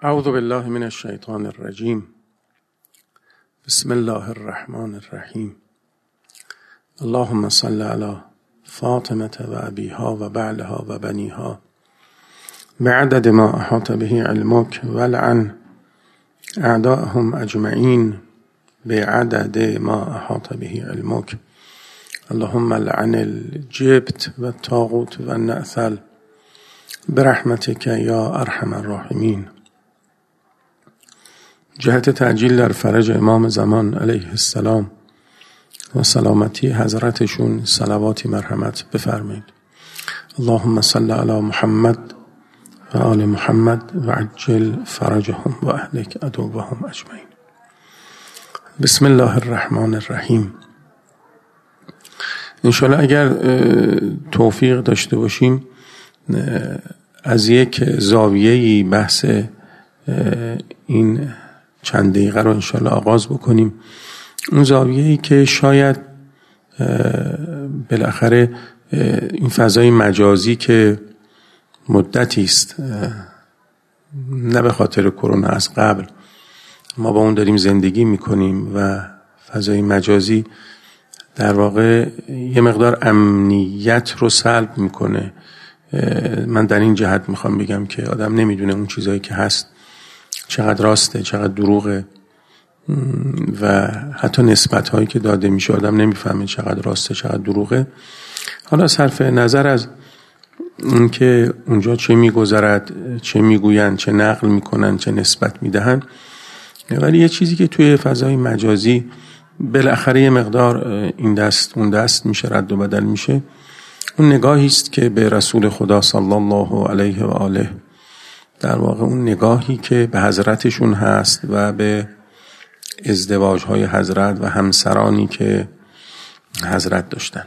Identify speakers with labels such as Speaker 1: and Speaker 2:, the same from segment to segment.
Speaker 1: اعوذ بالله من الشیطان الرجیم. بسم الله الرحمن الرحیم. اللهم صل علی فاطمة و ابیها و بعلها و بنیها بعدد ما احاط به علمک ولعن اعداءهم اجمعین بعدد ما احاط به علمک. اللهم لعن الجبت و الطاغوت و النأثل برحمتك یا ارحم الراحمین. جهت تعجیل در فرج امام زمان علیه السلام و سلامتی حضرتشون صلواتی مرحمت بفرمایید. اللهم صل علی محمد و آل محمد و عجل فرجهم و اهلک عدوهم اجمعین. بسم الله الرحمن الرحیم. انشاءالله اگر توفیق داشته باشیم از یک زاویه‌ای بحث این چند دقیقه رو انشاءالله آغاز بکنیم. اون زاویه‌ای که شاید بالاخره این فضای مجازی که مدتی است، نه به خاطر کرونا، از قبل ما با اون داریم زندگی میکنیم و فضای مجازی در واقع یه مقدار امنیت رو سلب میکنه. من در این جهت میخوام بگم که آدم نمیدونه اون چیزایی که هست چقدر راسته چقدر دروغه و حتی نسبت هایی که داده میشه آدم نمیفهمه چقدر راسته چقدر دروغه. حالا صرف نظر از این که اونجا چه میگذرد، چه میگوین، چه نقل میکنن، چه نسبت میدهن، ولی یه چیزی که توی فضای مجازی بالاخره یه مقدار این دست اون دست میشه، رد و بدل میشه. اون نگاهی است که به رسول خدا صلی الله علیه و آله، در واقع اون نگاهی که به حضرتشون هست و به ازدواج‌های حضرت و همسرانی که حضرت داشتن.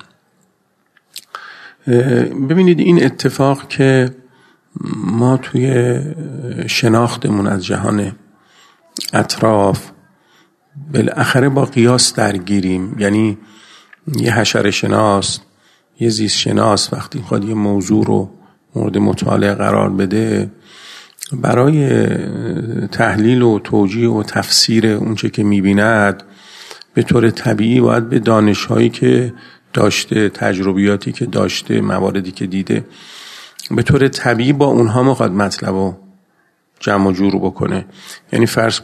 Speaker 1: ببینید این اتفاق که ما توی شناختمون از جهان اطراف بالاخره با قیاس درگیریم. یعنی یه حشره شناس، یه زیست شناس وقتی خواهد یه موضوع رو مورد مطالعه قرار بده، برای تحلیل و توجیه و تفسیر اونچه که می‌بیند به طور طبیعی باید به دانش‌هایی که داشته، تجربیاتی که داشته، مواردی که دیده، به طور طبیعی با اونها میخواد مطلب رو جمع و جور بکنه. یعنی فرض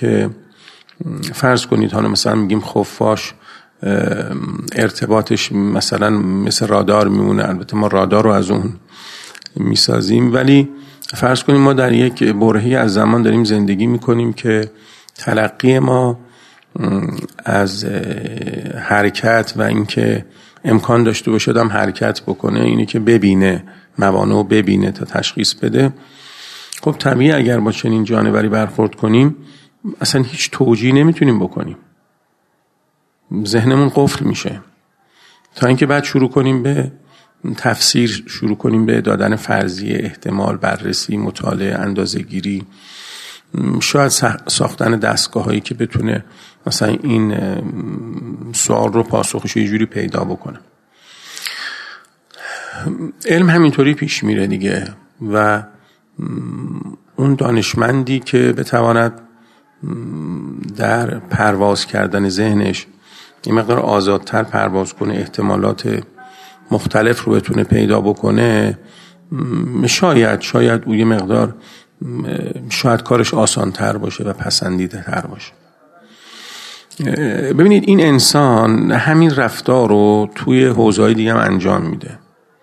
Speaker 1: کنید حالا مثلا میگیم خفاش ارتباطش مثلا مثل رادار میمونه. البته ما رادار رو از اون میسازیم، ولی فرض کنیم ما در یک برهه‌ای از زمان داریم زندگی میکنیم که تلقی ما از حرکت و اینکه امکان داشته باشه آدم حرکت بکنه، اینی که ببینه، موانع رو ببینه تا تشخیص بده. خب طبیعی اگر با چنین جانوری برخورد کنیم اصلا هیچ توجیهی نمیتونیم بکنیم، ذهنمون قفل میشه تا اینکه بعد شروع کنیم به تفسیر، شروع کنیم به دادن فرضیه، احتمال، بررسی، مطالعه، اندازه‌گیری، شاید ساختن دستگاه هایی که بتونه مثلا این سوال رو پاسخش یه جوری پیدا بکنه. علم همینطوری پیش میره دیگه و اون دانشمندی که بتواند در پرواز کردن ذهنش یه مقدار آزادتر پرواز کنه، احتمالات مختلف رو بتونه پیدا بکنه، شاید او یه مقدار شاید کارش آسان‌تر باشه و پسندیده تر باشه. ببینید این انسان همین رفتار رو توی حوزه‌های دیگه هم انجام میده.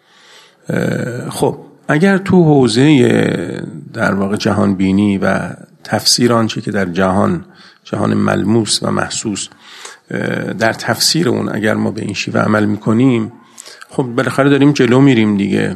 Speaker 1: خب اگر تو حوزه در واقع جهان بینی و تفسیر آنچه که در جهان ملموس و محسوس، در تفسیر اون اگر ما به این شیوه عمل میکنیم، خب بالاخره داریم جلو میریم دیگه.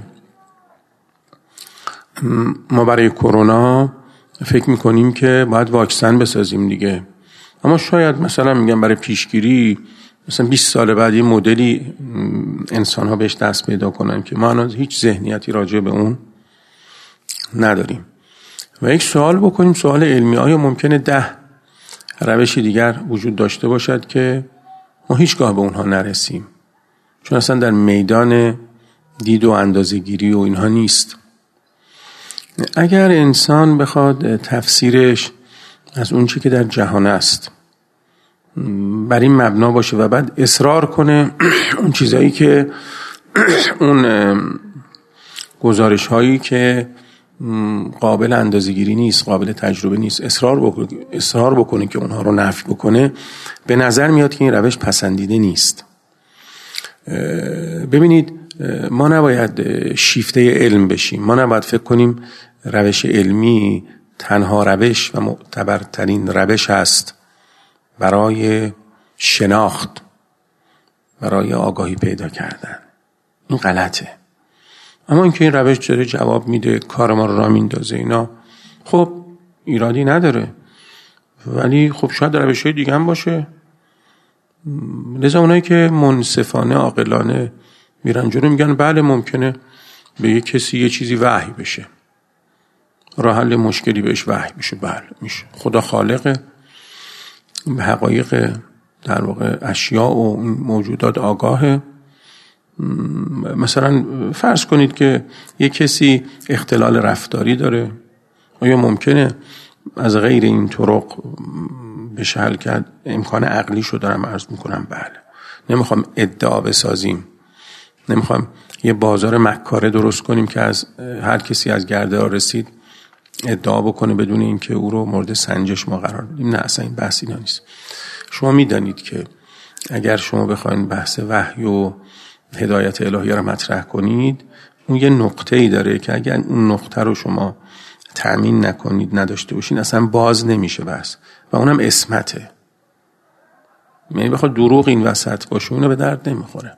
Speaker 1: ما برای کرونا فکر میکنیم که باید واکسن بسازیم دیگه، اما شاید مثلا میگم برای پیشگیری مثلا 20 سال بعد یه مدلی انسان ها بهش دست پیدا کنن که ما الان هیچ ذهنیتی راجع به اون نداریم و یک سوال بکنیم، سوال علمی، آیا ممکنه 10 روشی دیگر وجود داشته باشد که ما هیچگاه به اونها نرسیم؟ چون اصلا در میدان دید و اندازه‌گیری و اینها نیست. اگر انسان بخواد تفسیرش از اون چی که در جهان است بر این مبنا باشه و بعد اصرار کنه اون چیزایی که اون گزارش هایی که قابل اندازه‌گیری نیست، قابل تجربه نیست، اصرار بکنه که اونها رو نفی بکنه، به نظر میاد که این روش پسندیده نیست. ببینید، ما نباید شیفته علم بشیم. ما نباید فکر کنیم روش علمی تنها روش و معتبرترین روش است برای شناخت، برای آگاهی پیدا کردن. این غلطه. اما اینکه این روش داره جواب میده، کار ما رو راه میندازه، اینا خب ایرادی نداره، ولی خب شاید روش‌های دیگه هم باشه. لذا اونایی که منصفانه عاقلانه میرن جلو میگن بله ممکنه به یک کسی یه چیزی وحی بشه، راه حل مشکلی بهش وحی بشه، بله میشه. خدا خالق به حقایق در واقع اشیاء و موجودات آگاهه. مثلا فرض کنید که یک کسی اختلال رفتاری داره، آیا ممکنه از غیر این طرق بشه حل کرد؟ امکان عقلیشو دارم عرض میکنم. بله. نمیخوام ادعا بسازیم، نمیخوام یه بازار مکاره درست کنیم که از هر کسی از گرده ها رسید ادعا بکنه بدون اینکه او رو مورد سنجش ما قرار بدیم. نه، اصلا این بحث اینا نیست. شما میدانید که اگر شما بخواید بحث وحی و هدایت الهی رو مطرح کنید، اون یه نقطه‌ای داره که اگر اون نقطه رو شما تأمین نکنید، نداشته باشین، اصلا باز نمیشه بحث، و اونم اسمته. یعنی بخواد دروغ این وسط باشه، اونو به درد نمیخوره.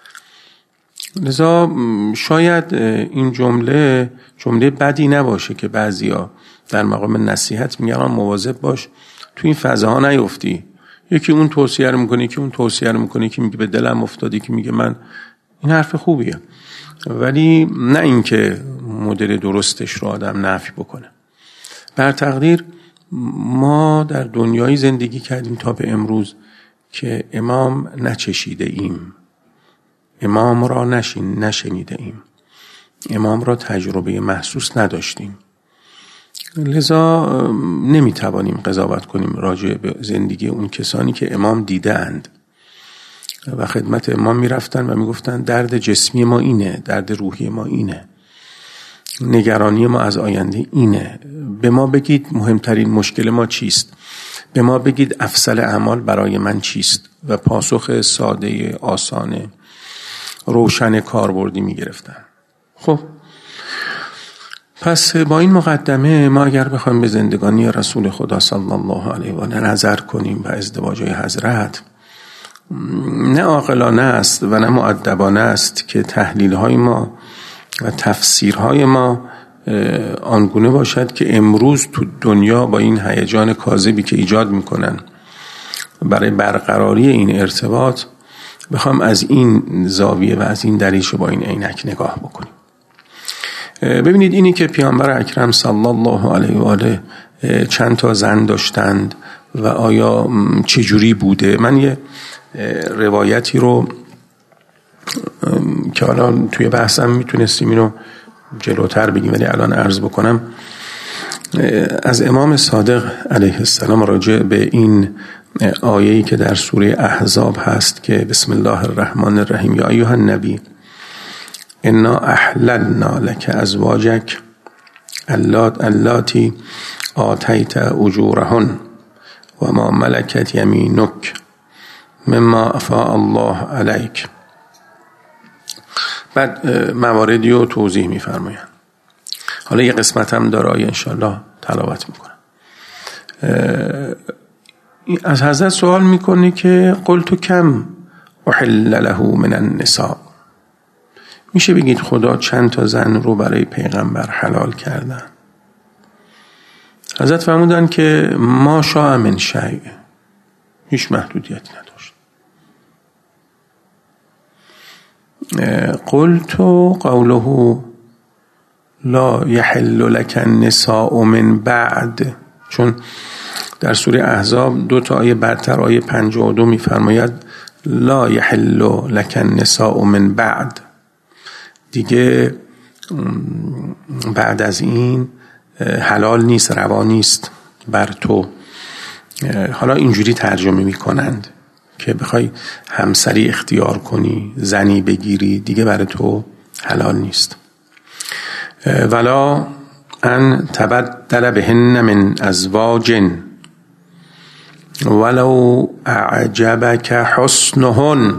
Speaker 1: لذا شاید این جمله بدی نباشه که بعضیا در مقام نصیحت میگن مواظب باش تو این فضاها نیفتی. یکی اون توصیه رو میکنه، یکی اون توصیه رو میکنه، یکی میگه به دلم افتادی، که میگه من. این حرف خوبیه، ولی نه اینکه مدل درستش رو آدم نفی بکنه. بر تقدیر ما در دنیایی زندگی کردیم تا به امروز که امام نچشیده ایم، امام را نشنیده ایم، امام را تجربه محسوس نداشتیم. لذا نمیتوانیم قضاوت کنیم راجع به زندگی اون کسانی که امام دیدند و خدمت امام میرفتن و میگفتن درد جسمی ما اینه، درد روحی ما اینه، نگرانی ما از آینده اینه، به ما بگید مهمترین مشکل ما چیست، به ما بگید افضل اعمال برای من چیست، و پاسخ ساده، آسان، روشن، کاربردی میگرفتن. خب پس با این مقدمه ما اگر بخوایم به زندگانی رسول خدا صلی الله علیه و آله نظر کنیم و ازدواج‌های حضرت، نه عاقلانه است و نه مؤدبانه است که تحلیل‌های ما و تفسیرهای ما آنگونه باشد که امروز تو دنیا با این هیجان کاذبی که ایجاد میکنن برای برقراری این ارتباط بخوام از این زاویه و از این دریچه با این عینک نگاه بکنیم. ببینید، اینی که پیامبر اکرم صلی الله علیه و آله چند تا زن داشتند و آیا چجوری بوده، من یه روایتی رو که الان توی بحثم میتونستیم اینو جلوتر بگیم ولی الان عرض بکنم، از امام صادق علیه السلام راجع به این آیه‌ای که در سوره احزاب هست که بسم الله الرحمن الرحیم یا ایها النبی انا احللنا لك ازواجك اللاتی آتیت اجورهن و ما ملکت یمینک مما افاء الله علیک. بعد مواردی رو توضیح می‌فرمایند. حالا یه قسمت هم داره آیه انشالله تلاوت میکنم. از حضرت سوال میکنه که قلت کم احل له من النساء، میشه بگید خدا چند تا زن رو برای پیغمبر حلال کردن؟ حضرت فرمودن که ما شاء من شیء، هیچ محدودیتی نداشت. قلت قوله لا يحل لك النساء من بعد، چون در سوره احزاب 2 آیه بعدتر آیه 52 میفرماید لا يحل لك النساء من بعد، دیگه بعد از این حلال نیست، روا نیست بر تو. حالا اینجوری ترجمه میکنند که بخوای همسری اختیار کنی، زنی بگیری، دیگه برای تو حلال نیست. ولا ان تبدل بهن من ازواج ولو اعجبک حسنهن.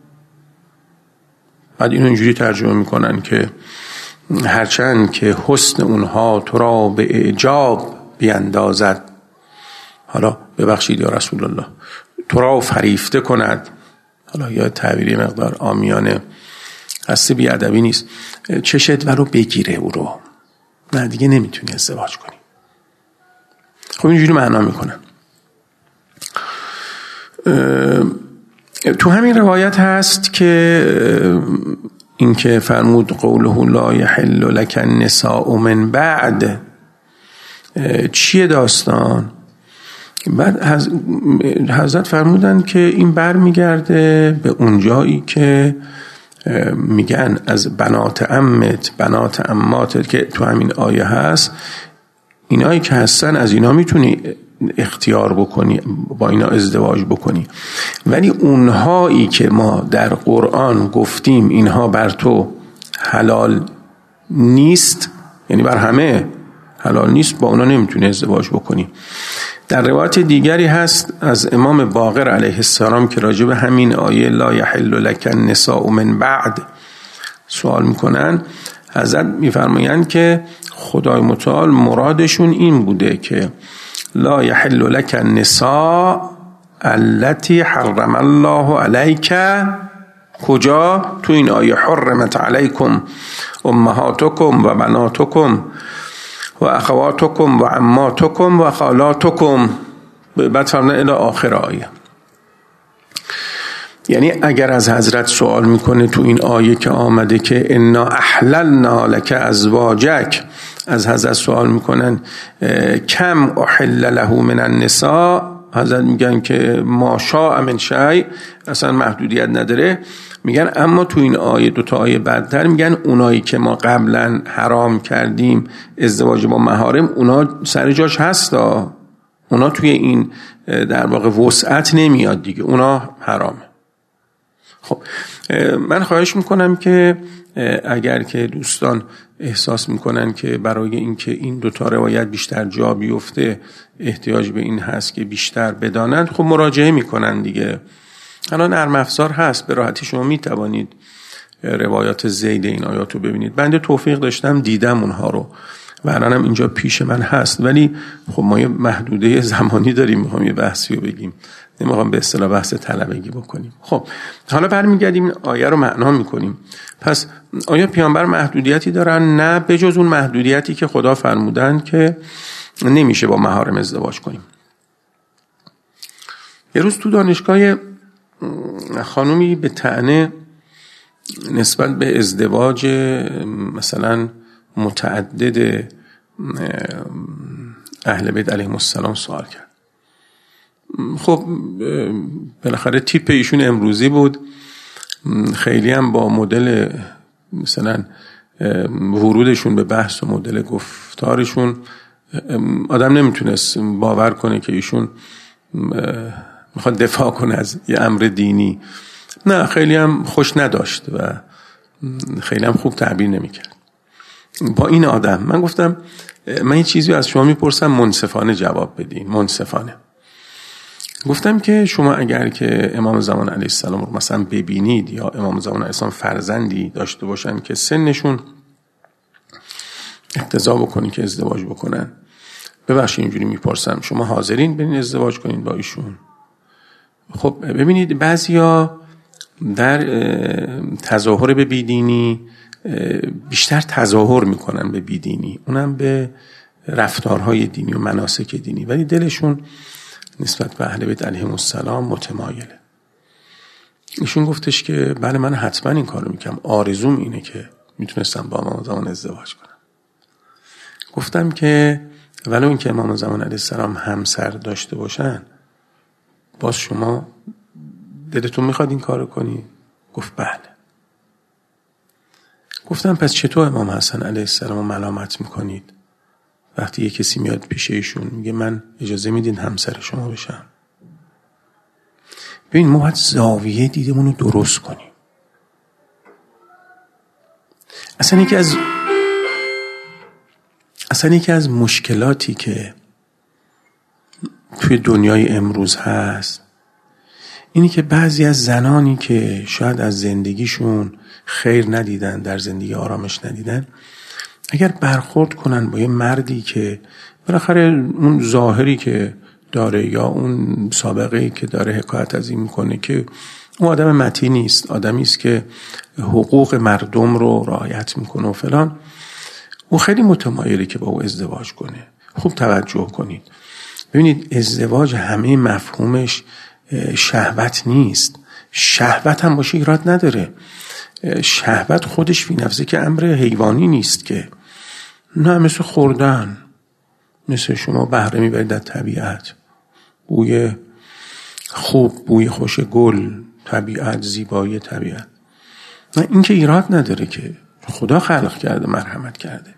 Speaker 1: بعد اینو اینجوری ترجمه میکنن که هرچند که حسن اونها تو را به اعجاب بیندازد، حالا ببخشید یا رسول الله، تو را فریفته کند، حالا یا تعبیری مقدار عامیانه هست، بیادبی نیست، چشت ولو بگیره او رو، نه دیگه نمیتونی ازدواج کنی. خب اینجوری معنا میکنن. تو همین روایت هست که این که فرمود قوله لا یحل لک النساء من بعد، چیه داستان؟ بعد حضرت فرمودن که این بر میگرده به اونجایی که میگن از بنات عمت، بنات عماتت که تو همین آیه هست، اینایی که هستن از اینا میتونی اختیار بکنی، با اینا ازدواج بکنی، ولی اونهایی که ما در قرآن گفتیم اینها بر تو حلال نیست، یعنی بر همه حلال نیست، با اونا نمیتونی ازدواج بکنی. در روایت دیگری هست از امام باقر علیه السلام که راجع به همین آیه لا یحل لک النساء من بعد سوال میکنن، حضرت میفرمایند که خدای متعال مرادشون این بوده که لا یحل لک النساء التي حرم الله علیک. کجا؟ تو این آیه حرمت علیکم امهاتکم و بناتکم و اخواتکم و عماتکم و خالاتکم، بعد فرمودن الی آخر آیه. یعنی اگر از حضرت سوال میکنه تو این آیه که آمده که انا احللنا لک ازواجک، از حضرت سوال میکنن کم احل له من النساء، حضرت میگن که ما شاء من شیء، اصلا محدودیت نداره. میگن اما تو این آیه، دو تا آیه بعدتر میگن اونایی که ما قبلا حرام کردیم ازدواج با محارم، اونا سر جاش هستا، اونا توی این در واقع وسعت نمیاد دیگه، اونا حرامه. خب من خواهش میکنم که اگر که دوستان احساس میکنن که برای اینکه این دو تا روایت بیشتر جا بیفته احتیاج به این هست که بیشتر بدانند، خب مراجعه میکنن دیگه. الان نرم افزار هست، به راحتی شما میتوانید روایات زید این آیات رو ببینید. بنده توفیق داشتم دیدم اونها رو و الانم اینجا پیش من هست، ولی خب ما یه محدوده زمانی داریم، میخوام یه بحثی رو بگیم، نمیخوام به اصطلاح بحث طلبگی بکنیم. خب حالا برمیگردیم آیه رو معنا میکنیم. پس آیا پیامبر محدودیتی دارن؟ نه، به جز اون محدودیتی که خدا فرمودن که نمیشه با محارم ازدواج کنیم. یه روز تو دانشگاه خانومی به طعنه نسبت به ازدواج مثلا متعدد اهل بیت علیهم السلام سوال کرد. خب بالاخره تیپ ایشون امروزی بود، خیلی هم با مدل مثلا ورودشون به بحث و مدل گفتارشون آدم نمیتونست باور کنه که ایشون میخواد دفاع کنه از یه امر دینی. نه، خیلی هم خوش نداشت و خیلی هم خوب تعبیر نمیکرد. با این آدم من گفتم من یه چیزی از شما میپرسم، منصفانه جواب بدین، منصفانه. گفتم که شما اگر که امام زمان علیه السلام رو مثلا ببینید یا امام زمان علیه السلام فرزندی داشته باشن که سنشون اقتضا بکنی که ازدواج بکنن، ببخشید اینجوری میپرسم، شما حاضرین برین ازدواج کنین با ایشون؟ خب ببینید بعضیا در تظاهر به بیدینی بیشتر تظاهر میکنن به بیدینی، اونم به رفتارهای دینی و مناسک دینی، ولی دلشون نسبت به اهل بیت علیهم السلام متمایله. ایشون گفتش که بله من حتما این کارو میکنم، آرزوم اینه که میتونستم با امام زمان ازدواج کنم. گفتم که ولو این که امام زمان علیه السلام همسر داشته باشن، باز شما دلتون میخواد این کارو کنی؟ گفت بله. گفتم پس چطور امام حسن علیه السلام رو ملامت میکنید؟ وقتی یه کسی میاد پیش ایشون میگه من اجازه میدین همسر شما بشم. ببین ما باید زاویه دیدمون رو درست کنیم. اصلا یکی از مشکلاتی که توی دنیای امروز هست اینی که بعضی از زنانی که شاید از زندگیشون خیر ندیدن، در زندگی آرامش ندیدن، اگر برخورد کنن با یه مردی که بالاخره اون ظاهری که داره یا اون سابقه‌ای که داره حکایت از این میکنه که اون آدم متینی است، آدمی است که حقوق مردم رو رعایت میکنه و فلان، اون خیلی متمایلی که با او ازدواج کنه. خوب توجه کنید، ببینید ازدواج همه مفهومش شهوت نیست. شهوت هم باشه ایراد نداره. شهوت خودش فی نفسه که امر حیوانی نیست که، نه، مثل خوردن، مثل شما بهره میبرید از طبیعت، بوی خوب، بوی خوش گل، طبیعت، زیبایی طبیعت، نه، این که ایراد نداره که خدا خلق کرده، مرحمت کرده.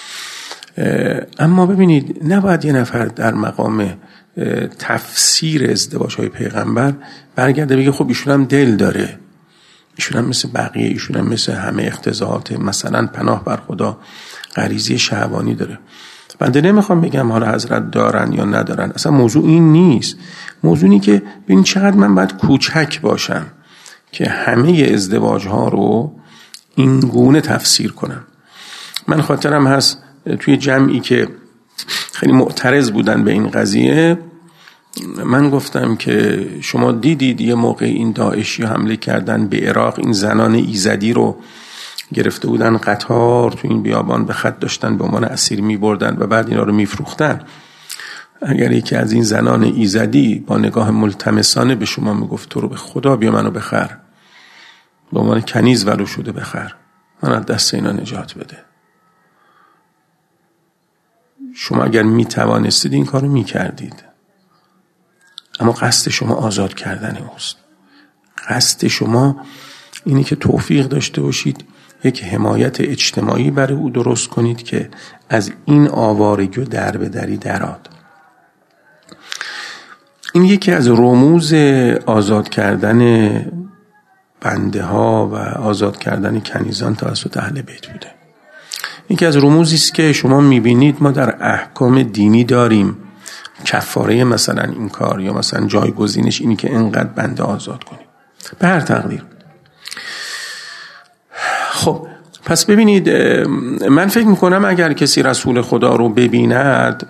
Speaker 1: اما ببینید نباید یه نفر در مقام تفسیر ازدواج‌های پیغمبر برگرده بگه خب ایشون هم دل داره، ایشون هم مثل بقیه، ایشون هم مثل همه اقتضاعات مثلا پناه بر خدا غریزی شهوانی داره. بنده نمیخوام بگم حالا حضرت دارن یا ندارن، اصلا موضوع این نیست. موضوع اینه که ببین چقدر من باید کوچک باشم که همه ازدواج‌ها رو این گونه تفسیر کنم. من خاطرم هست توی جمعی که خیلی معترض بودن به این قضیه، من گفتم که شما دیدید یه موقع این داعشی حمله کردن به عراق، این زنان ایزدی رو گرفته بودن، قطار تو این بیابان به خط داشتن به عنوان اسیر می بردن و بعد اینا رو می فروختن. اگر یکی از این زنان ایزدی با نگاه ملتمسانه به شما می گفت تو رو به خدا بیا منو بخر، به عنوان کنیز ولو شده بخر، من از دست اینا نجات بده، شما اگر می توانستید این کارو می کردید. اما قصد شما آزاد کردن اوست. قصد شما اینی که توفیق داشته باشید یک حمایت اجتماعی برای او درست کنید که از این آوارگی و دربدری درآد. این یکی از رموز آزاد کردن بنده ها و آزاد کردن کنیزان توسط اهل بیت بوده. یکی از رموزی است که شما میبینید ما در احکام دینی داریم کفاره مثلا این کار یا مثلا جایگزینش اینی که انقدر بنده آزاد کنیم به هر تقدیر. خب پس ببینید، من فکر میکنم اگر کسی رسول خدا رو ببیند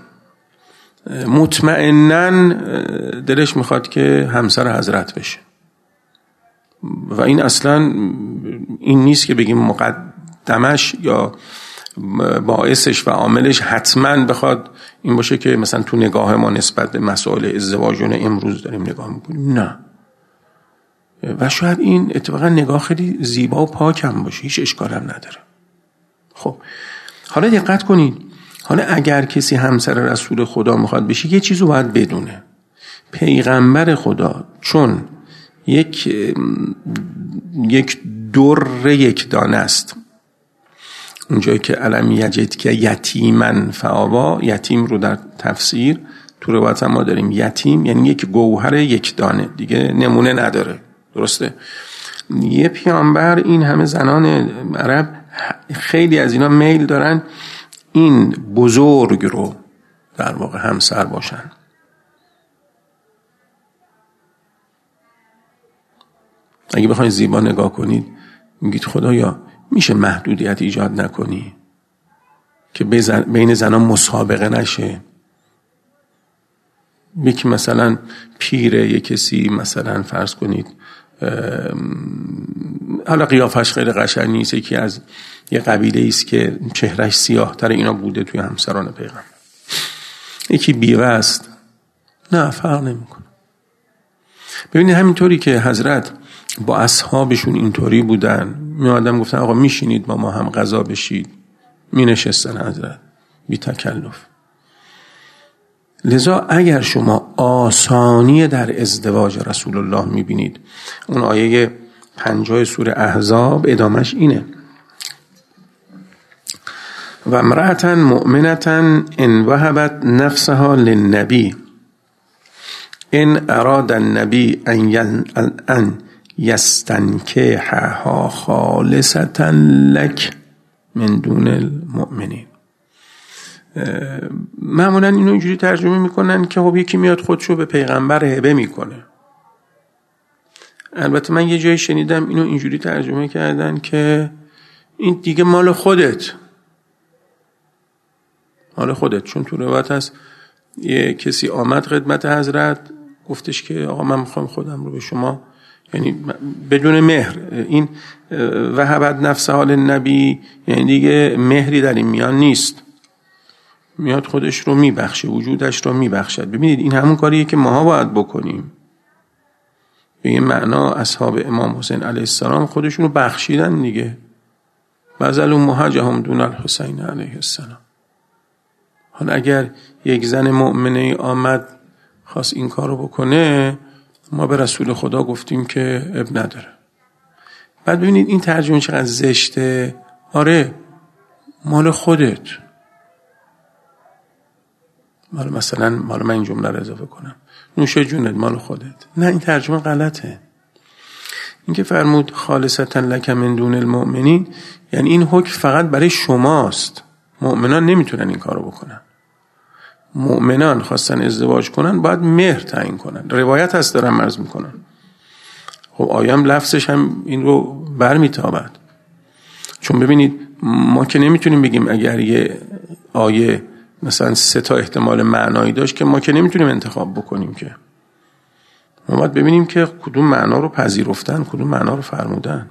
Speaker 1: مطمئناً دلش میخواد که همسر حضرت بشه و این اصلا این نیست که بگیم مقدمش یا باعثش و عاملش حتما بخواد این باشه که مثلا تو نگاه ما نسبت به مسائل ازدواجون امروز داریم نگاه میکنیم، نه. و شاید این اتفاقا نگاه خیلی زیبا و پاک هم باشه، هیچ اشکال هم نداره. خب حالا دقت کنید، حالا اگر کسی همسر رسول خدا میخواد بشه یه چیزو باید بدونه. پیغمبر خدا چون یک در یک دانه است، اونجایی که علم یجد که یتیمن فآوا، یتیم رو در تفسیر تو روایت ما داریم یتیم یعنی یک گوهر یک دانه، دیگه نمونه نداره، درسته؟ یه پیامبر این همه زنان عرب خیلی از اینا میل دارن این بزرگ رو در واقع همسر باشن. اگه بخواید زیبا نگاه کنید میگید خدایا میشه محدودیت ایجاد نکنی که بین زنان مسابقه نشه، یکی مثلا پیره، یک کسی مثلا فرض کنید حالا قیافش خیلی قشنگ نیست، یکی از یه قبیله است که چهرهش سیاه تر، اینا بوده توی همسران پیغمبر، یکی بیوه است، نه فرق نمیکنه. ببینید همینطوری که حضرت با اصحابشون اینطوری بودن، می آدم گفتن آقا میشینید با ما هم غذا بشید، می نشستن حضرت بی تکلف. لذا اگر شما آسانی در ازدواج رسول الله می بینید، اون آیه 50 سوره احزاب ادامش اینه و امرأة مؤمنة ان وهبت نفسها للنبی ان اراد النبی ان یستنکحها خالصة لک من دون المؤمنین. معمولا اینو اینجوری ترجمه میکنن که خب یکی میاد خودشو به پیغمبر هبه میکنه. البته من یه جایی شنیدم اینو اینجوری ترجمه کردن که این دیگه مال خودت، مال خودت. چون تو روایت هست یه کسی آمد خدمت حضرت گفتش که آقا من میخوام خودم رو به شما، یعنی بدون مهر، این وهبت نفسها للنبی یعنی دیگه مهری در این میان نیست، میاد خودش رو میبخشه، وجودش رو میبخشد. ببینید این همون کاریه که ماها باید بکنیم. به این معنا اصحاب امام حسین علیه السلام خودشون رو بخشیدن دیگه. بذلوا مهجهم دون الحسین علیه السلام. حالا اگر یک زن مؤمنه آمد خواست این کار رو بکنه، ما به رسول خدا گفتیم که اب نداره. بعد ببینید این ترجمه چقدر زشته. آره مال خودت، مثلا من این جمله رو اضافه کنم، نوش جونت مال خودت. نه، این ترجمه غلطه. این که فرمود خالصتا لک من دون المؤمنین یعنی این حکم فقط برای شماست. مؤمنان نمیتونن این کارو بکنن. مؤمنان خواستن ازدواج کنن باید مهر تعیین کنن. روایت هست دارم عرض میکنن. خب آیام لفظش هم این رو برمیتابد. چون ببینید ما که نمیتونیم بگیم اگر یه آیه مثلا 3 تا احتمال معنایی داشت که ما که نمیتونیم انتخاب بکنیم، که ما باید ببینیم که کدوم معنا رو پذیرفتن، کدوم معنا رو فرمودن.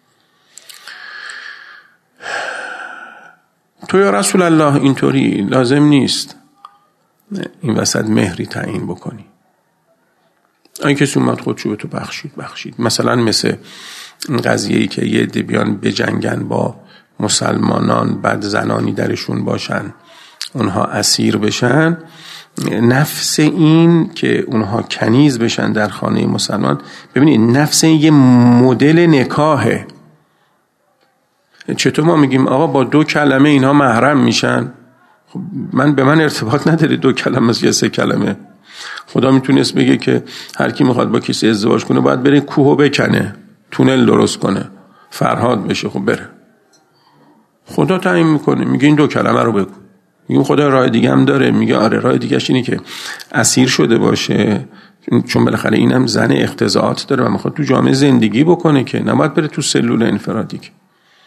Speaker 1: تو یا رسول الله اینطوری لازم نیست این وسط مهری تعیین بکنی. این کسی اومد خودشو به تو بخشید. مثلا مثل این قضیه‌ای که یه عده بیان بجنگن با مسلمانان، بعد زنانی درشون باشن اونها اسیر بشن، نفس این که اونها کنیز بشن در خانه مسلمان، ببینید نفس این یه مدل نکاهه. چطور ما میگیم آقا با 2 کلمه اینها محرم میشن؟ خب به من ارتباط نداره 2 کلمه یا 3 کلمه. خدا میتونست بگه که هر کی میخواد با کسی ازدواج کنه باید بره کوهو بکنه، تونل درست کنه، فرهاد بشه. خب بره. خدا تعیین میکنه، میگه این 2 کلمه رو بگو. میگه خدا راه دیگه هم داره. میگه آره راه دیگه‌اش اینه که اسیر شده باشه، چون بالاخره اینم زن اقتضاعات داره و میخواد تو جامعه زندگی بکنه، که نباید بره تو سلول انفرادی. که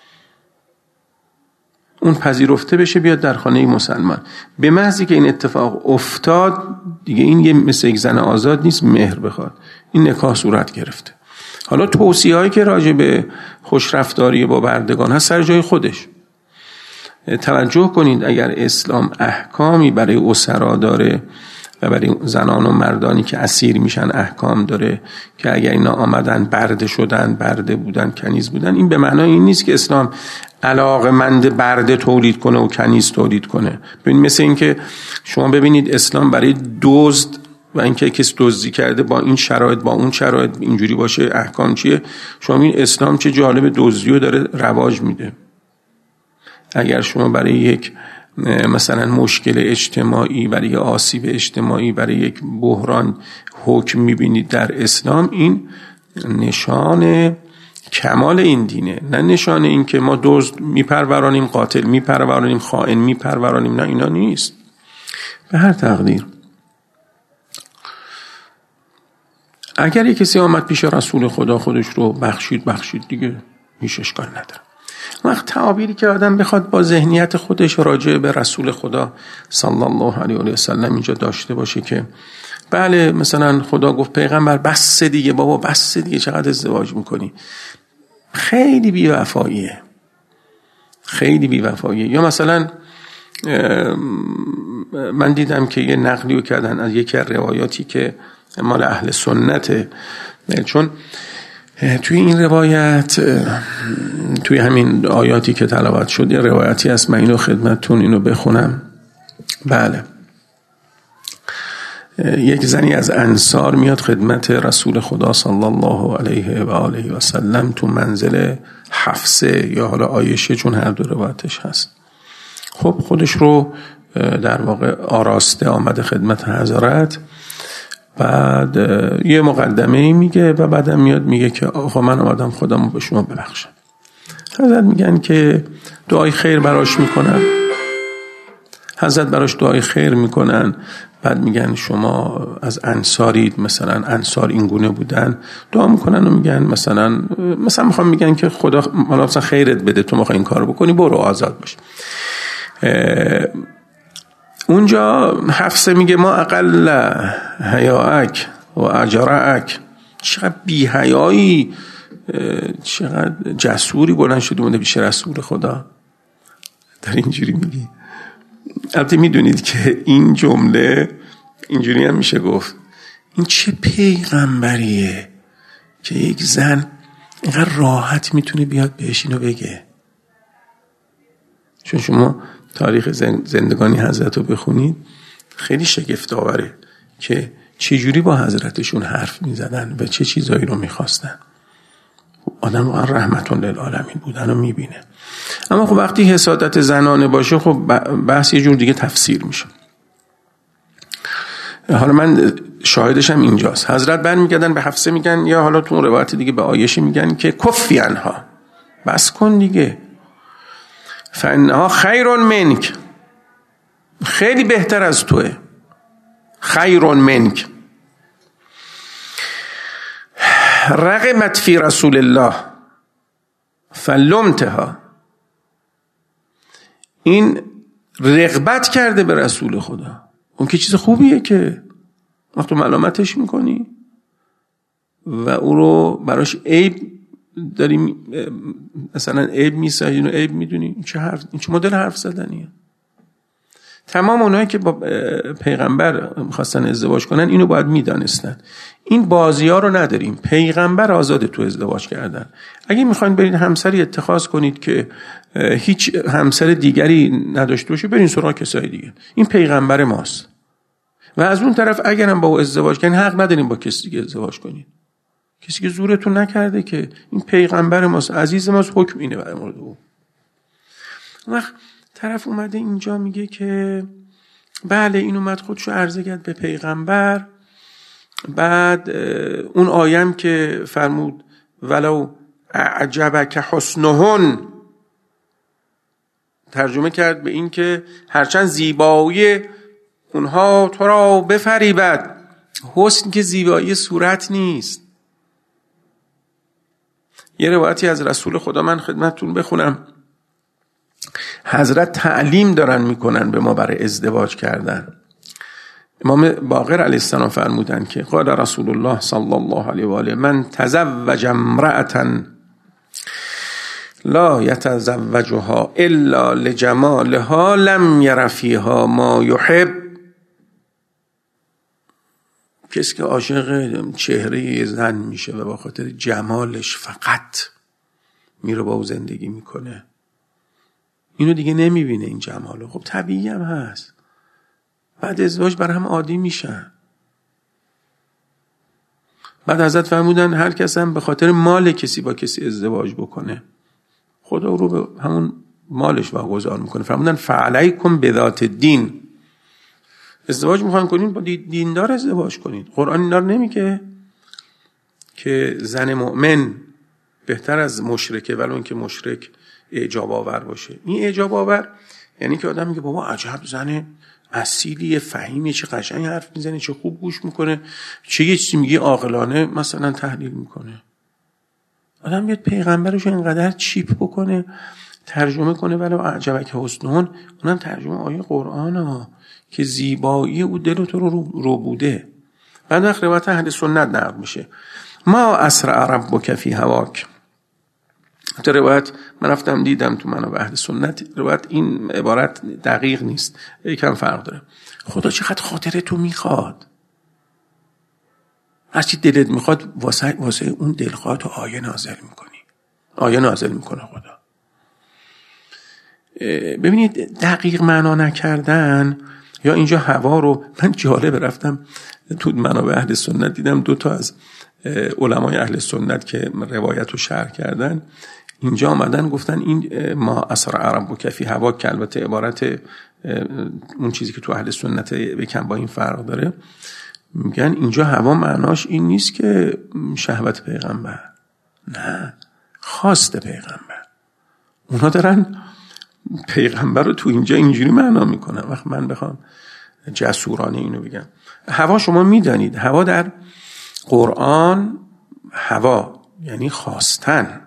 Speaker 1: اون پذیرفته بشه بیاد در خانه مسلمان. به محضی که این اتفاق افتاد دیگه این یه مثل یک زن آزاد نیست مهر بخواد، این نکاح صورت گرفته. حالا توصیه‌هایی که راجع به خوشرفتاری با بردگان هست سر جای خودش. توجه کنید اگر اسلام احکامی برای اسرا داره و برای زنان و مردانی که اسیر میشن احکام داره که اگر اینا آمدن برده شدن، برده بودن، کنیز بودن، این به معنای این نیست که اسلام علاقمند برده تولید کنه و کنیز تولید کنه. ببین مثل این که شما ببینید اسلام برای دزد و اینکه کسی دزدی کرده با این شرایط با اون شرایط اینجوری باشه احکام چیه. شما این اسلام چه جالب دزدی رو داره رواج میده. اگر شما برای یک مثلا مشکل اجتماعی، برای آسیب اجتماعی، برای یک بحران حکم میبینید در اسلام، این نشان کمال این دینه، نه نشان این که ما دزد میپرورانیم، قاتل میپرورانیم، خائن میپرورانیم. نه، اینا نیست. به هر تقدیر اگر یک کسی آمد پیش رسول خدا خودش رو بخشید دیگه هیچ اشکال نداره. وقت تعابیری که آدم بخواد با ذهنیت خودش راجع به رسول خدا صلی الله علیه و سلم اینجا داشته باشه که بله مثلا خدا گفت پیغمبر بس دیگه بابا، بس دیگه، چقدر ازدواج میکنی، خیلی بی‌وفاییه، خیلی بی‌وفاییه. یا مثلا من دیدم که یه نقلی رو کردن از یکی از روایاتی که مال اهل سنته، چون توی این روایت توی همین آیاتی که تلاوت شد یه روایتی هست، من اینو خدمتتون اینو بخونم. بله، یک زنی از انصار میاد خدمت رسول خدا صلی الله علیه و آله و سلم تو منزل حفصه یا حالا عایشه، چون هر دو روایتش هست. خب خودش رو در واقع آراسته آمده خدمت حضرت، بعد یه مقدمه میگه و بعدم میاد میگه که آقا من آمدم خودم رو به شما ببخشم. حضرت میگن که دعای خیر براش میکنن، حضرت براش دعای خیر میکنن، بعد میگن شما از انصارید، مثلا انصار این گونه بودن، دعا میکنن و میگن مثلا میخوام میگن که خدا مثلا خیرت بده، تو میخوای این کارو بکنی، برو آزاد باش. اونجا حفصه میگه ما اقل حیاءک و اجرعک، چقدر بی حیایی، چقدر جسوری بلند شده بوده پیش رسول خدا، در اینجوری میگی. البته میدونید که این جمله اینجوری هم میشه گفت این چه پیغمبریه که یک زن اینقدر راحت میتونه بیاد بهش اینو بگه. چون شما تاریخ زندگانی حضرت رو بخونید خیلی شگفت آوره که چه جوری با حضرتشون حرف میزدن و چه چیزایی رو میخواستن. آدم واقعا رحمت للعالمین بودن رو میبینه. اما خب وقتی حسادت زنانه باشه خب بحث یه جور دیگه تفسیر میشه. حالا من شاهدشم اینجاست. حضرت برمیگردن به حفصه میگن، یا حالا تو اون روایت دیگه به عایشه میگن که کفی عنها، بس کن دیگه، فانها خیر منک، خیلی بهتر از توه، خیر منک، رغبت فی رسول الله فلمتها، این رغبت کرده به رسول خدا، اون که چیز خوبیه که وقتی ملامتش میکنی و او رو براش عیب داری، مثلا عیب میسازی، اینو عیب میدونی، این چه مدل حرف زدنیه. تمام اونایی که با پیغمبر میخواستن ازدواج کنن اینو باید میدانستن. این بازی ها رو نداریم. پیغمبر آزاده تو ازدواج کردن. اگه میخواین برید همسری اتخاذ کنید که هیچ همسر دیگری نداشته باشه، برین سراغ کسای دیگه. این پیغمبر ماست. و از اون طرف اگرم با او ازدواج کنین حق ندارین با کسی دیگه ازدواج کنین. کسی که زورتون نکرده که، این پیغمبر ماست، عزیز ماست، حکم اینه در مورد او. وقت طرف اومده اینجا میگه که بله این اومد خودشو عرضه کرد به پیغمبر، بعد اون آیم که فرمود ولو اعجبک حسنهن، ترجمه کرد به این که هرچند زیبایی اونها تو را بفریبد. حسن که زیبایی صورت نیست. یه روایتی از رسول خدا من خدمتتون بخونم. حضرت تعلیم دارن میکنن به ما برای ازدواج کردن. امام باقر علیه السلام فرمودن که قال رسول الله صلی الله علیه و آله من تزوج امرأة لا یتزوجها الا لجمالها لم یر فیها ما یحب. کسی که عاشق چهره زن میشه و با خاطر جمالش فقط میره با او زندگی میکنه، اینو دیگه نمیبینه این جمالو. خب طبیعی هم هست. بعد ازدواج بر هم عادی میشن. بعد حضرت فرمودن هر کس هم به خاطر مال کسی با کسی ازدواج بکنه، خدا رو به همون مالش واگذار میکنه. فرمودن فعلیکم بذات الدین، ازدواج میخواین کنین با دیندار ازدواج کنید. قرآن اینا رو نمیگه که زن مؤمن بهتر از مشرکه ولو اینکه مشرک اعجاب آور باشه. این اعجاب آور یعنی که آدم میگه بابا عجب زن اصیلیه، فهیمه، چه قشنگ حرف میزنه، چه خوب گوش میکنه، چه یه چیزی میگه عاقلانه مثلا تحلیل میکنه. آدم بیاد پیغمبرش رو اینقدر چیپ بکنه، ترجمه کنه ولو اعجبک حسنهن، اونم ترجمه آیه قرآنه که زیبایی او دل تو رو بوده. بعد وقت روایت اهل سنت نقل میشه ما اسرع ربک فی هواک. تو روایت من رفتم دیدم تو منابع اهل سنت، روایت این عبارت دقیق نیست، یکم فرق داره. خدا چقدر خاطر تو میخواد، هرچی دلت میخواد واسه اون دلخواه تو آیه نازل میکنی، آیه نازل میکنه خدا. ببینید دقیق معنا نکردن. یا اینجا هوا رو من جالب رفتم تو منابع اهل سنت دیدم 2 تا از علمای اهل سنت که روایت رو شرح کردن اینجا آمدن گفتن این ما اسرع ربک فی هوا، که البته عبارت اون چیزی که تو اهل سنت بکن با این فرق داره، میگن اینجا هوا معناش این نیست که شهوت پیغمبر، نه، خواست پیغمبر. اونا دارن پیغمبر رو تو اینجا اینجوری معنا میکنن. وقت من بخوام جسورانه اینو بگم، هوا شما میدانید هوا در قرآن هوا یعنی خواستن،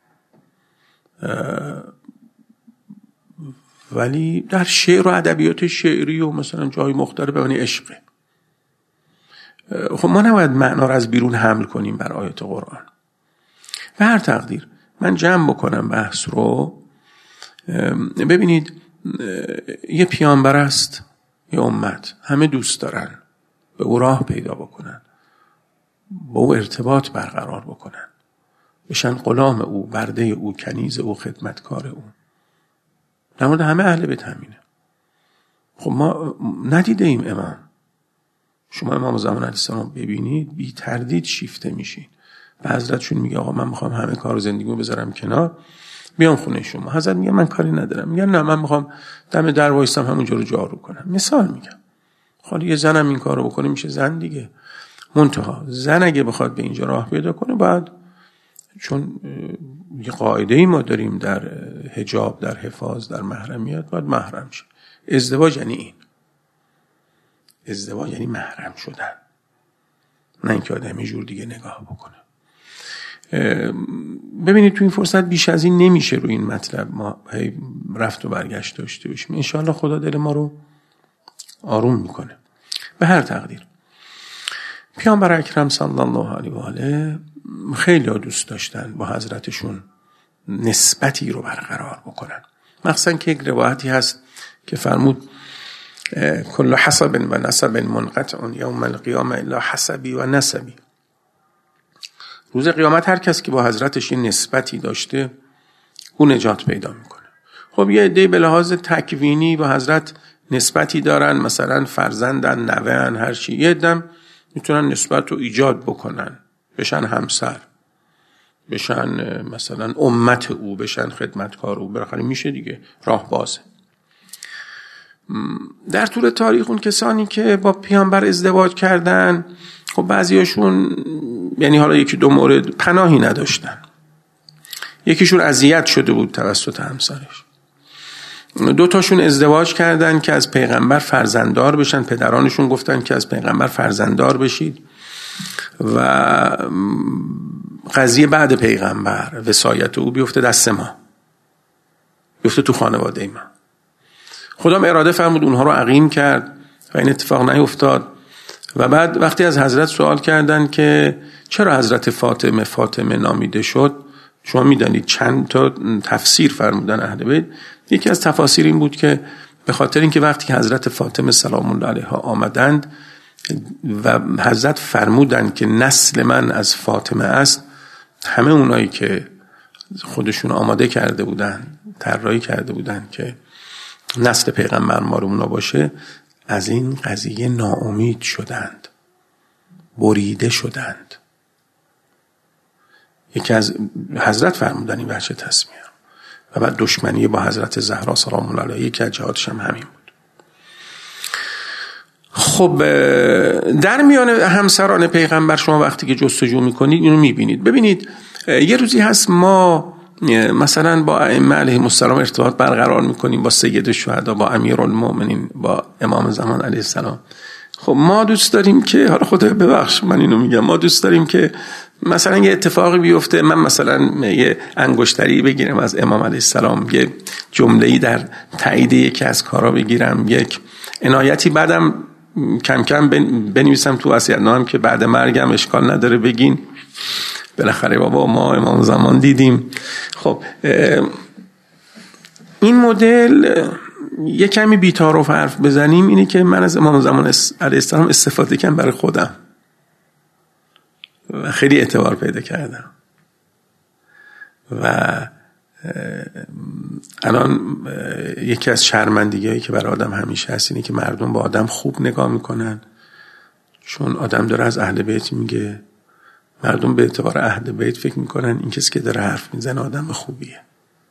Speaker 1: ولی در شعر و ادبیات شعری و مثلا جای مختلف به معنی عشقه. خب ما نباید معنا رو از بیرون حمل کنیم بر آیات قرآن. به هر تقدیر من جمع بکنم بحث رو. ببینید یه پیامبر است، یه امت، همه دوست دارن به او راه پیدا بکنن، با او ارتباط برقرار بکنن، بشن غلام او، برده او، کنیز او، خدمتکار او. در مورد همه اهل بیت همینه. خب ما ندیده ایم امام. شما امام زمان علیه السلام ببینید بی تردید شیفته میشین. و حضرتشون میگه آقا من میخوام همه کار زندگیمو بذارم کنار، بیام خونه شما. حضرت میگه من کاری ندارم. میگه نه، من میخوام دم در وایسام همونجا رو جارو کنم. مثال میگم. خالی یه زنم این کارو بکنه میشه زن دیگه. منتها زن اگه بخواد به اینجا راه پیدا کنه باید، چون یه قاعده‌ای ما داریم در حجاب، در حفاظ، در محرمیت، باید محرم شه. ازدواج یعنی این. ازدواج یعنی محرم شدن، نه اینکه آدم یه جور دیگه نگاه بکنه. ببینید تو این فرصت بیش از این نمیشه روی این مطلب ما رفت و برگشت داشته باشیم. انشاءالله خدا دل ما رو آروم میکنه. به هر تقدیر پیامبر اکرم صلی الله علیه و آله خیلی دوست داشتن با حضرتشون نسبتی رو برقرار بکنن. مخصوصا که یک روایتی هست که فرمود کل حسب و نسب منقطع یوم القیامه الا حسبی و نسبی. روز قیامت هر کس که با حضرتش یه نسبتی داشته او نجات پیدا میکنه. خب یه عده به لحاظ تکوینی با حضرت نسبتی دارن، مثلا فرزندن، نوهن، هر چی. یه عده میتونن نسبت رو ایجاد بکنن، بشن همسر، بشن مثلا امت او، بشن خدمتکار او. بالاخره میشه دیگه، راه بازه. در طول تاریخ اون کسانی که با پیامبر ازدواج کردن، خب بعضیاشون، یعنی حالا یکی دو مورد، پناهی نداشتن. یکیشون اذیت شده بود توسط همسرش. دو تاشون ازدواج کردن که از پیغمبر فرزنددار بشن. پدرانشون گفتن که از پیغمبر فرزنددار بشید و قضیه بعد پیغمبر وصایت او بیفته دست ما، بیفته تو خانواده ما. خدا اراده فرمود اونها رو عقیم کرد و این اتفاق نیفتاد. و بعد وقتی از حضرت سوال کردن که چرا حضرت فاطمه نامیده شد، شما میدانید چند تا تفسیر فرمودن اهل بیت. یکی از تفاسیر این بود که به خاطر اینکه وقتی که حضرت فاطمه سلام الله علیها آمدند و حضرت فرمودند که نسل من از فاطمه است، همه اونایی که خودشون آماده کرده بودن، طراحی کرده بودن که نسل پیغمبر ما رو اونا باشه، از این قضیه ناامید شدند، بریده شدند. یکی از حضرت فرمودن این بچه تصمیه. و بعد دشمنی با حضرت زهرا سلام الله علیها یکی از جهاتش هم همین بود. خب در میان همسران پیغمبر شما وقتی که جستجو میکنید اینو میبینید. ببینید یه روزی هست ما مثلا با ائمه علیهم السلام ارتباط برقرار میکنیم، با سید الشهدا، با امیرالمومنین، با امام زمان علیه السلام. خب ما دوست داریم که، حالا خدا ببخش من اینو میگم، ما دوست داریم که مثلا یه اتفاقی بیفته، من مثلا یه انگشتری بگیرم از امام علیه السلام، یه جمله‌ای در تایید یکی از کارا بگیرم، یک عنایتی بعدم کم کم بنویسم تو وصیت‌نامه‌ام که بعد مرگم اشکال نداره بگین بالاخره بابا ما امام زمان دیدیم. خب این مدل یه کمی بی‌تعارف حرف بزنیم اینه که من از امام زمان علیه السلام استفاده کردم برای خودم و خیلی اعتبار پیدا کردم. و الان یکی از شرمندگی‌هایی که برای آدم همیشه هست اینه که مردم با آدم خوب نگاه میکنن، چون آدم داره از اهل بیت میگه مردم به اعتبار اهل بیت فکر میکنن این کسی که داره حرف میزنه آدم خوبیه.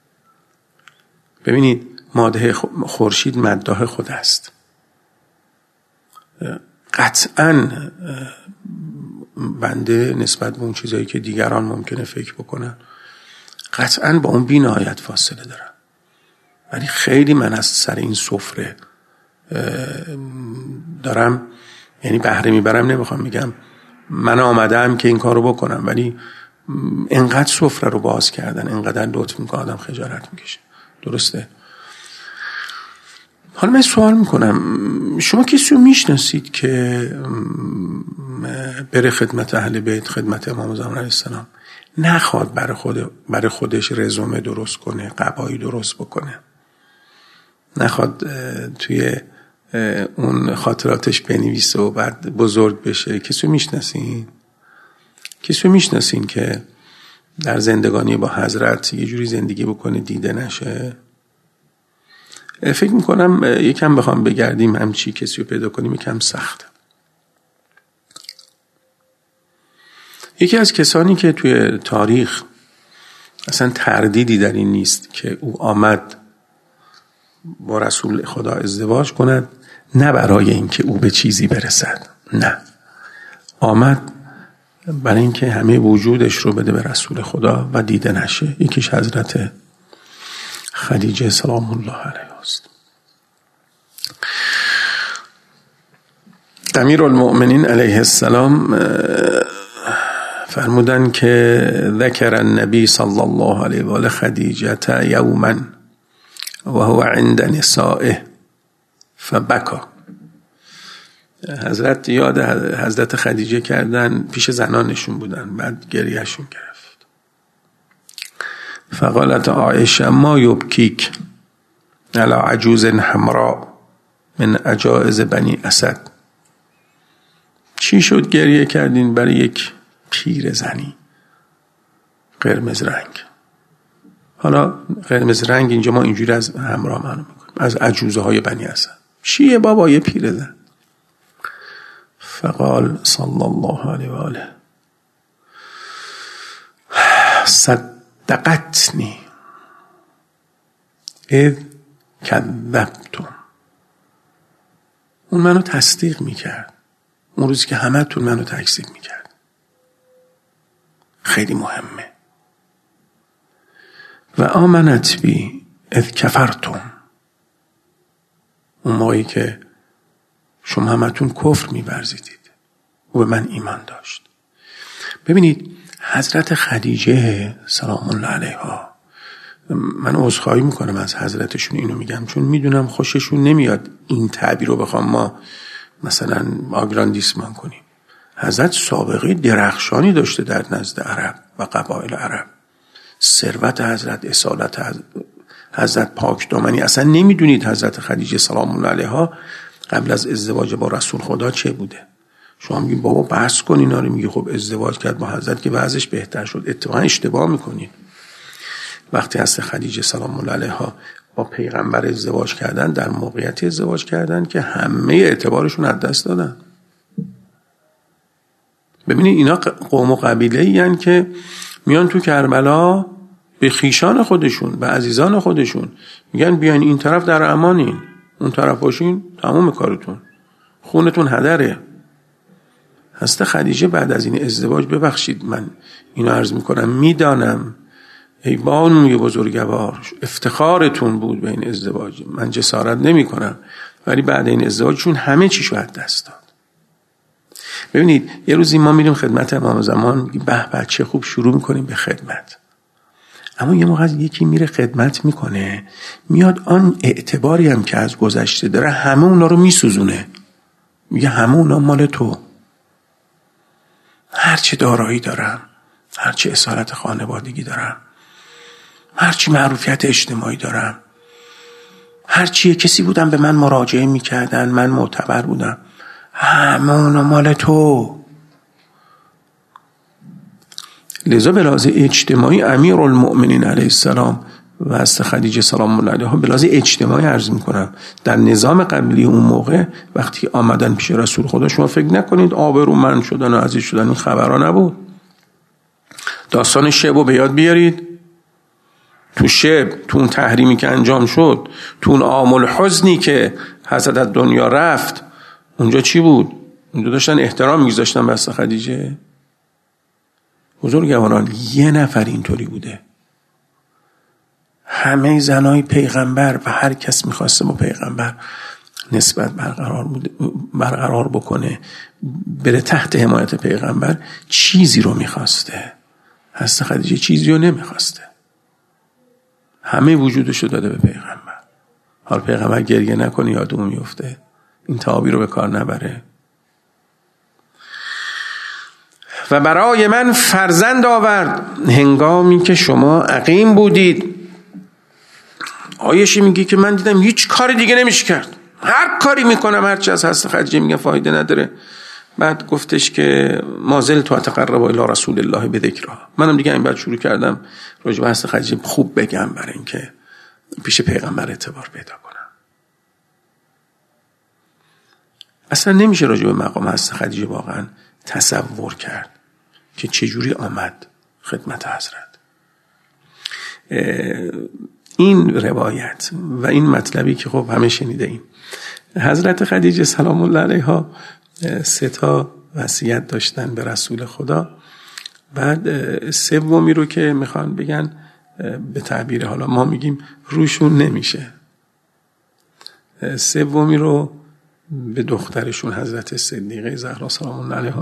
Speaker 1: ببینید ماده خورشید مداح خود است. قطعاً بنده نسبت به اون چیزایی که دیگران ممکنه فکر بکنن قطعاً با اون بی‌نهایت فاصله دارم، ولی خیلی من از سر این سفره دارم یعنی بهره میبرم. نمیخوام میگم من آمدم که این کارو بکنم، ولی انقدر سفره رو باز کردن، انقدر لطف میکنه آدم خجالت میکشه. درسته؟ حالا من سوال میکنم، شما کسی رو میشناسید که بره خدمت اهل بیت، خدمت امام زمان علیه السلام، نخواد برای خودش رزومه درست کنه، قبایی درست بکنه، نخواد توی اون خاطراتش بنویسه و بعد بزرگ بشه؟ کسی رو میشناسین؟ کسی رو میشناسین که در زندگانی با حضرت یه جوری زندگی بکنه دیده نشه؟ فکر میکنم یکم بخوام بگردیم همچی کسی رو پیدا کنیم یکم سخته. یکی از کسانی که توی تاریخ اصلا تردیدی در این نیست که او آمد با رسول خدا ازدواج کند، نه برای اینکه او به چیزی برسد، نه، آمد برای اینکه همه وجودش رو بده به رسول خدا و دیده نشه. یکیش حضرت خدیجه سلام الله علیها است. امیرالمؤمنین علیه السلام فرمودن که ذکر النبی صلی الله علیه و آله خدیجه یوما و هو عند نسائه فبکا. حضرت یاد حضرت خدیجه کردن، پیش زنانشون بودن، بعد گریهشون گرفت. فقالت عایشه ما یبکیک علی عجوز حمراء من عجائز بنی اسد. چی شد گریه کردین برای یک پیر زنی قرمز رنگ؟ حالا قرمز رنگ اینجا ما اینجوری از حمراء معنی میکنیم، از عجوزه های بنی اسد. چیه بابا یه پیر زن؟ فقال صلی الله علیه و آله صدقتنی اذ کذبتم. اون منو تصدیق میکرد اون روزی که همه تون منو تکذیب میکرد. خیلی مهمه. و آمنت بی اذ کفرتم. اون موقعی که شما همتون کفر می‌ورزیدید و به من ایمان داشت. ببینید حضرت خدیجه سلام الله علیها، من عذرخواهی میکنم از حضرتشون اینو میگم چون میدونم خوششون نمیاد این تعبیر رو بخوام ما مثلا آگراندیسمان کنیم. حضرت سابقه درخشانی داشته در نزد عرب و قبایل عرب. ثروت حضرت، اصالت حضرت، پاک دامنی. اصلا نمیدونید حضرت خدیجه سلام الله علیها قبل از ازدواج با رسول خدا چه بوده. شما میگید بابا بحث کن اینا رو، میگی خب ازدواج کرد با حضرت که وضعش بهتر شد. اتفاقا اشتباه میکنید. وقتی حضرت خدیجه سلام الله علیها با پیغمبر ازدواج کردن، در موقعیتی ازدواج کردن که همه اعتبارشون از دست دادن. ببینید اینا قوم و قبیله این که میان تو کربلا به خیشان خودشون، به عزیزان خودشون میگن بیاین این طرف در امانین، اون طرف باشین تمام کارتون، خونتون هدره. حضرت خدیجه بعد از این ازدواج، ببخشید من اینو عرض میکنم، میدانم ای بانوی بزرگوار افتخارتون بود به این ازدواج، من جسارت نمی کنم، ولی بعد این ازدواجشون همه چیشو از دست داد. ببینید یه روزی ما میریم خدمت امام زمان، میگیم به به چه خوب شروع میکنیم به خدمت. اما یه موقع یکی میره خدمت میکنه، میاد آن اعتباری هم که از گذشته داره همه اونا رو میسوزونه، میگه همه اونا مال تو. هرچی دارایی دارم، هرچی اصالت خانوادگی دارم، هرچی معروفیت اجتماعی دارم، هرچی کسی بودم به من مراجعه میکردن، من معتبر بودم، همه اونا مال تو. لذا به لحاظ اجتماعی امیرالمؤمنین علیه السلام و حضرت خدیجه سلام الله علیها به لحاظ اجتماعی عرض میکنم در نظام قبلی اون موقع وقتی آمدن پیش رسول خدا، شما فکر نکنید آبرومند شدن و عزیز شدن، این خبرها نبود. داستان شب رو به یاد بیارید. تو شب، تو اون تحریمی که انجام شد، تو اون عامل حزنی که حضرت از دنیا رفت، اونجا چی بود؟ اونجا داشتن احترام میگذاشتن به حضرت خدیجه. بزرگواران، یه نفر اینطوری بوده. همه زنای پیغمبر و هر کس میخواسته با پیغمبر نسبت برقرار بکنه، بره تحت حمایت پیغمبر، چیزی رو میخواسته. حضرت خدیجه چیزی رو نمیخواسته، همه وجودش رو داده به پیغمبر. حال پیغمبر گریه نکنه یادمون میفته، این تعابیر رو به کار نبره. و برای من فرزند آورد هنگامی که شما عقیم بودید. آیشی میگه که من دیدم هیچ کاری دیگه نمیشه کرد، هر کاری میکنم هرچی از حضرت خدیجه میگه فایده نداره. بعد گفتش که مازل تو اتقرب الی رسول الله بذکرها، منم دیگه این بعد شروع کردم راجع به حضرت خدیجه خوب بگم برای اینکه پیش پیغمبر اعتبار پیدا کنم. اصلا نمیشه راجع به مقام حضرت خدیجه واقعا تصور کرد که چجوری آمد خدمت حضرت. این روایت و این مطلبی که خب همه شنیده ایم، حضرت خدیجه سلام الله علیها 3 وصیت داشتن به رسول خدا. بعد سومی رو که میخوان بگن به تعبیر حالا ما میگیم روشون نمیشه، سومی رو به دخترشون حضرت صدیقه زهرا سلام الله علیها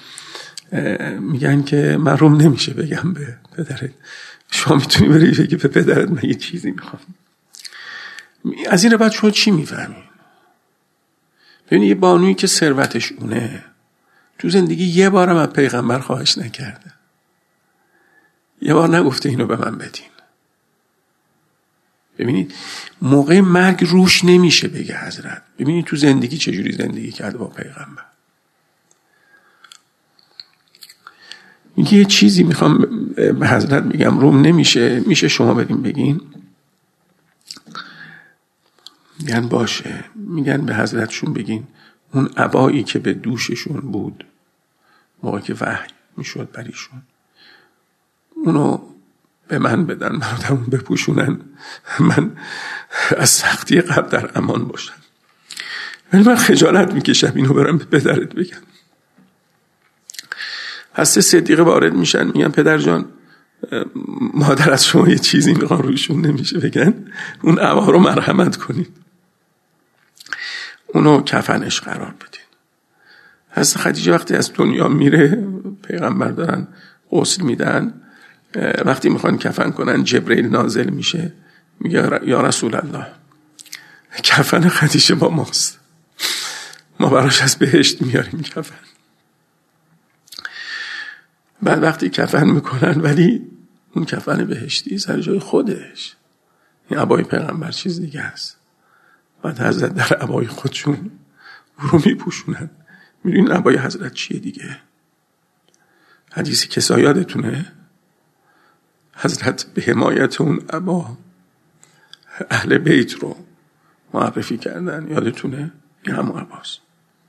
Speaker 1: میگن که من روم نمیشه بگم به پدرت، شما میتونی بری بگی به پدرت من یه چیزی میخوام. از این بعد شما چی میفهمین؟ ببینید یه بانویی که ثروتش اونه تو زندگی یه بارم از پیغمبر خواهش نکرده، یه بار نگفته اینو به من بدین. ببینید موقع مرگ روش نمیشه بگه حضرت. ببینید تو زندگی چجوری زندگی کرده با پیغمبر. میگه یه چیزی میخوام به حضرت میگم روم نمیشه، میشه شما بدین بگین؟ میگن باشه. میگن به حضرتشون بگین اون عبایی که به دوششون بود موقعی که وحی میشد بریشون، اونو به من بدن، منو بپوشونن، من از سختی قبل در امان باشم. ولی من خجالت میکشم اینو برم به پدرت بگم. حضرت صدیقه وارد میشن، میگن پدر جان مادر از شما یه چیزی میخوان، روشون نمیشه بگن، اون عبا رو مرحمت کنید، اونو کفنش قرار بدین. حضرت خدیجه وقتی از دنیا میره، پیغمبر دارن غسل میدن، وقتی میخوان کفن کنن جبرئیل نازل میشه، میگه یا رسول الله کفن خدیجه با ماست، ما براش از بهشت میاریم کفن. بعد وقتی کفن میکنن ولی اون کفن بهشتی سر جای خودش، این عبای پیغمبر چیز دیگه است. بعد حضرت در عبای خودشون رو میپوشونن. میدونین عبای حضرت چیه دیگه؟ حدیثی کسا یادتونه؟ حضرت به حمایت اون عبا اهل بیت رو معرفی کردن، یادتونه؟ این همون عباست.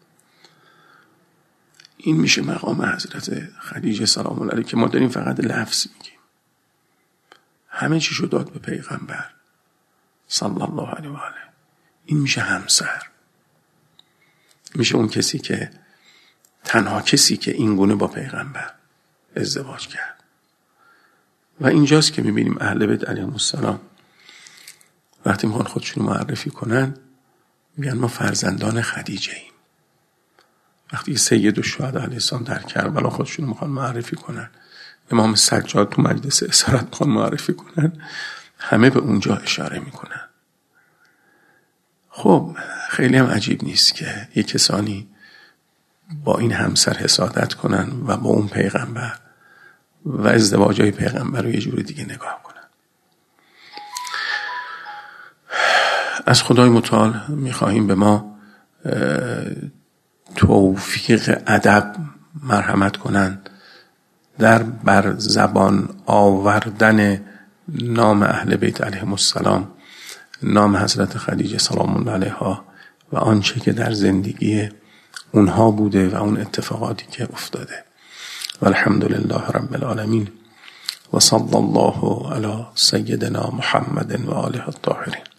Speaker 1: این میشه مقام حضرت خدیجه سلام الله علیها که ما داریم فقط لفظ میگیم. همه چیشو داد به پیغمبر صلی الله علیه و آله. این میشه همسر، میشه اون کسی که تنها کسی که این گونه با پیغمبر ازدواج کرد. و اینجاست که میبینیم اهل بیت علیهم السلام وقتی میخوان خودشون معرفی کنن میگن ما فرزندان خدیجه ایم. وقتی سید الشهدا علیه السلام در کربلا خودشون میخوان معرفی کنن، امام سجاد تو مجلس اسارت میخوان معرفی کنن، همه به اونجا اشاره میکنن. خب خیلی هم عجیب نیست که یک کسانی با این همسر حسادت کنن و با اون پیغمبر و ازدواجهای پیغمبر رو یه جور دیگه نگاه کنن. از خدای متعال میخواهیم به ما توفیق ادب مرحمت کنن در بر زبان آوردن نام اهل بیت علیهم السلام، نام حضرت خدیجه سلام الله علیها و آنچه که در زندگی اونها بوده و اون اتفاقاتی که افتاده. و الحمدلله رب العالمین. و صلی الله علی سیدنا محمد و آله الطاهرین.